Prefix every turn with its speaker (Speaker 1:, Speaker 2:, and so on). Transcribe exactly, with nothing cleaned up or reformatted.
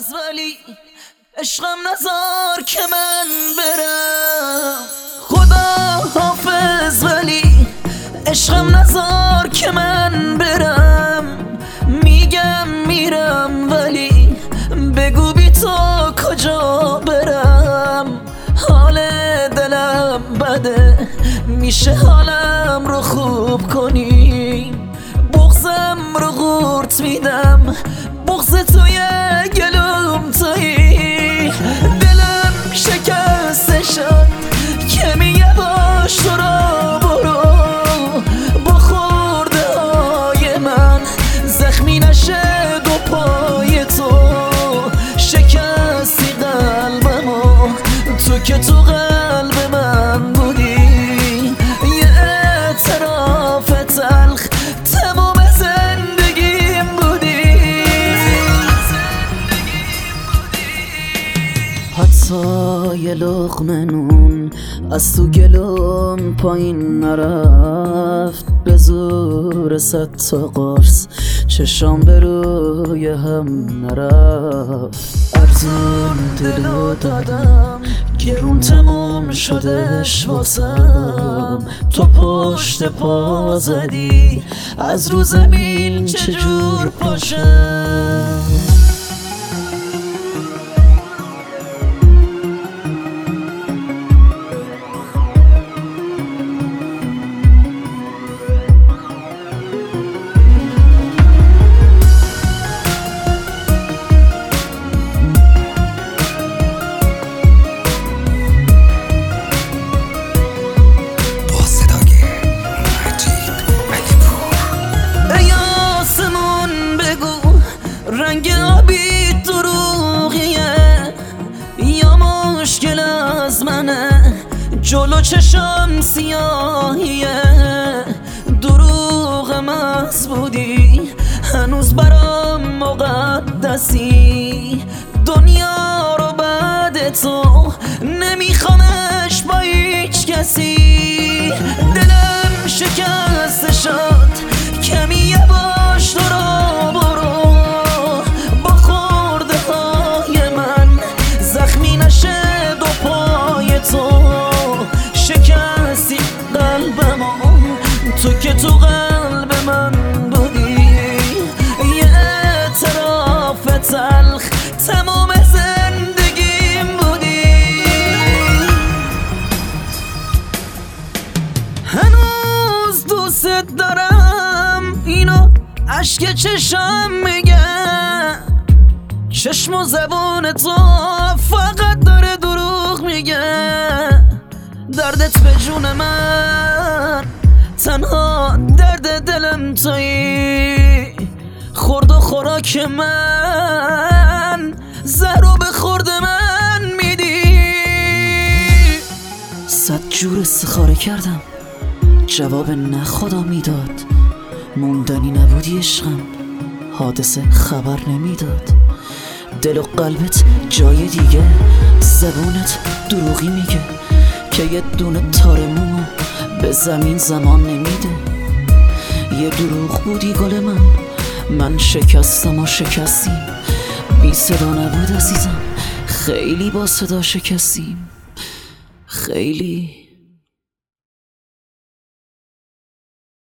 Speaker 1: حافظ ولی عشقم نزار که من برم. خدا حافظ ولی عشقم نزار که من برم. میگم میرم ولی بگو بی تو کجا برم. حال دلم بده میشه حالم رو خوب کنی. بغضم رو قورت میدم، بغض توی گلوم تویی. دلم شکسته شد که میگه باش تو را برو. با خورده های من زخمی نشه دو پای تو. شکستی قلبمو تو که تو قلب من بودی. یه اعتراف تلخ تمام زندگیم بودی. حتی یه لقمه نون از تو گلوم پایین نرفت. به زور صد تا قرص چشام به روی هم نرفت. ارزون دلو دادم گرون تموم شدش واسم. تو پشت پا زدی از رو زمین چجور پاشم. رنگ آبی دروغیه یا مشکل از منه؟ جلو چشم سیاهیه. دروغ محض بودی هنوز برام مقدسی. دنیا رو بعد تو نمیخوامش با هیچ کسی. دلم شکسته شد کمی یه باش تو را برو. شکستی قلبمو تو که تو قلب من بودی. یه اعتراف تلخ تمام زندگیم بودی. هنوز دوست دارم اینو اشک چشم میگه. چشم و زبون تو فقط داره دروغ میگه. دردت به جون من تنها درد دلم تویی. خورد و خوراک من زهرو به خورد من میدی. صد جور استخاره کردم جواب نه خدا میداد. موندنی نبودی عشقم حادثه خبر نمیداد. دل و قلبت جای دیگه، زبونت دروغی میگه که یه دونه تار مومو به زمین زمان نمیده. یه دروغ بودی گل من، من شکستم و شکستیم. بی صدا نبود عزیزم، خیلی با صدا شکستیم، خیلی.